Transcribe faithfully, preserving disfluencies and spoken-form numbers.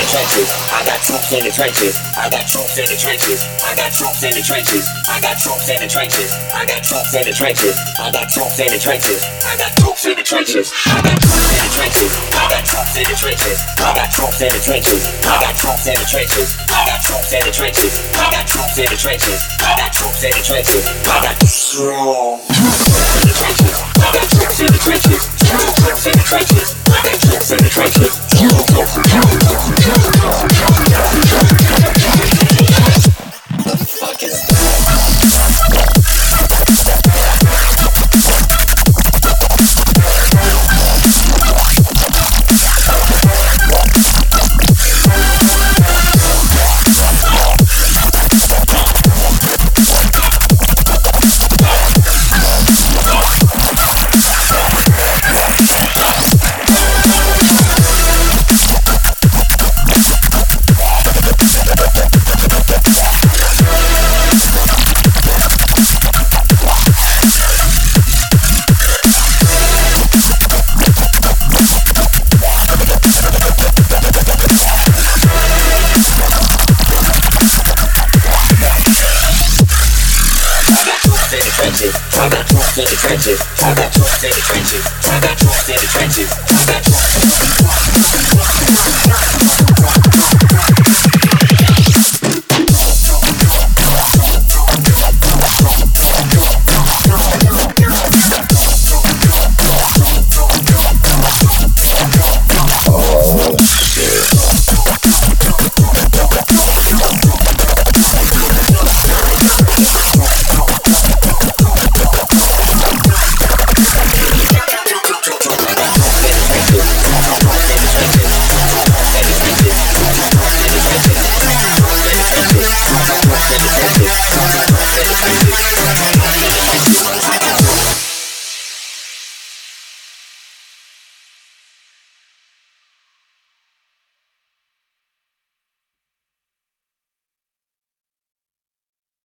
trenches. I got troops in the trenches. I got troops in the trenches. I got troops in the trenches. I got troops in the trenches. I got troops in the trenches. I got troops in the trenches. I got troops in the trenches. I got troops in the trenches. I got troops in the trenches. I got troops in the trenches. I got troops in the trenches. I got troops in the trenches. I got troops in the trenches. I got troops in the trenches. I got strong troops in the trenches. I got troops in the trenches. Troops in the trenches. I got troops in the trenches. The fuck is that? I got troops in the trenches. I got troops in the trenches. I got troops in the trenches. I got troops in the trenches.